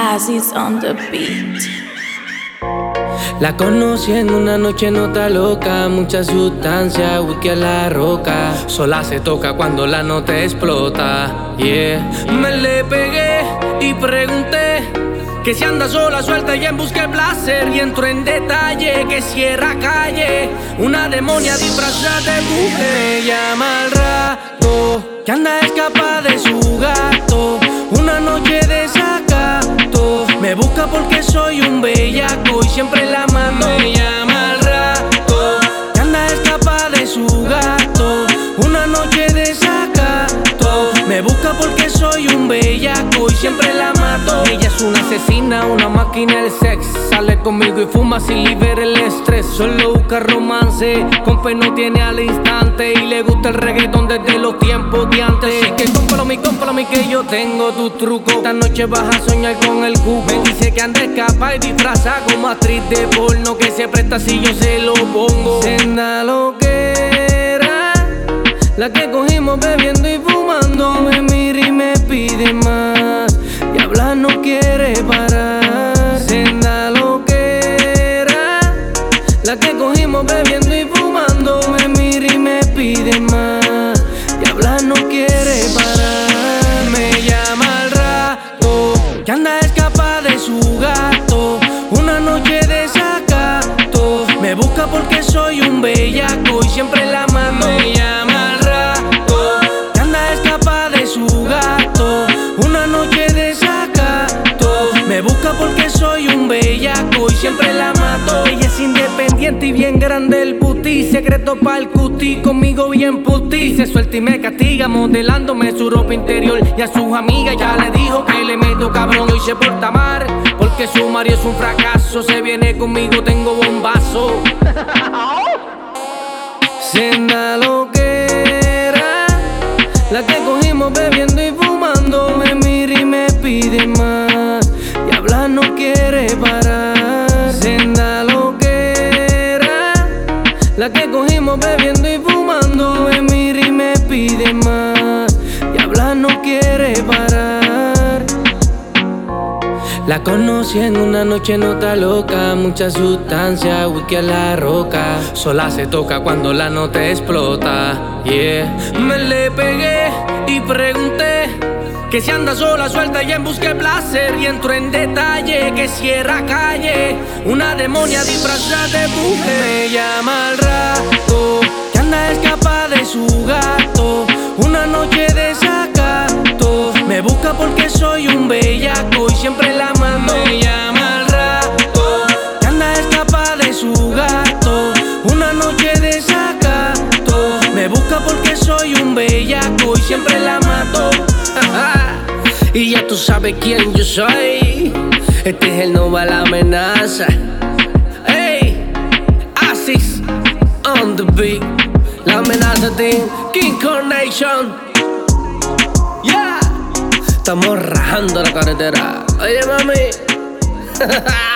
Aziz on the beat. La conocí en una noche nota loca, mucha sustancia, whisky a la roca. Sola se toca cuando la nota explota, yeah. Me le pegué y pregunté que si anda sola, suelta y en busca de placer. Y entro en detalle que cierra calle, una demonia disfrazada de mujer. Llama al rato que anda escapada de su gato, una noche de desacato. Me busca porque soy un bellaco y siempre la mando. Me llama al rato que anda escapada de su gato, una noche de desacato. Me busca porque soy un bellaco y siempre la mato. Ella es una asesina, una máquina del sex. Sale conmigo y fuma sin liberar el estrés. Solo busca romance, compa no tiene al instante. Y le gusta el reggaetón desde los tiempos de antes. Así que cómpralo mi que yo tengo tu truco. Esta noche vas a soñar con el cuco. Me dice que anda escapa y disfraza como actriz de porno, que se presta si yo se lo pongo. Senda loquera, la que cogimos bebiendo y fumando. Me mira y me pide más, y hablar no quiere parar. Senda loquera, la que cogimos bebiendo y fumando. Me mira y me pide más, y hablar no quiere parar. Me llama al rato que anda escapada de su gato, una noche de desacato. Me busca porque soy un bellaco y siempre la mando. Me llama al rato que anda escapada de su gato, una noche de desacato. Me busca porque soy un bellaco y siempre la mato. Ella es independiente y bien grande el booty, secreto pa'l cuti, conmigo bien puti. Se suelta y me castiga modelándome su ropa interior. Y a sus amigas ya le dijo que le meto cabrón y se porta mal, porque su marido es un fracaso. Se viene conmigo, tengo bombazo. Senda loquera, la que cogimos bebiendo y fumando. Me mira y me pide más, y hablar no quiere parar. Senda loquera, la que cogimos bebiendo y fumando. Me mira y me pide más, y hablar no quiere parar. La conocí en una noche nota loca, mucha sustancia, whisky a la roca. Sola se toca cuando la nota explota, yeah. Me le pegué y pregunté que si anda sola, suelta y en busca de placer. Y entro en detalle que cierra calle, una demonia disfrazada de mujer. Me llama al rato que anda escapada de su gato, una noche de desacato. Me busca porque soy un bellaco y siempre la mando. Me llama al rato que anda escapada de su gato, una noche de desacato. Me busca porque soy un bellaco y siempre la mato. Y ya tú sabes quién yo soy. Este es el Nova, la amenaza. Hey, Aziz on the beat. La amenaza team, King Coronation. Yeah, estamos rajando la carretera. Oye mami.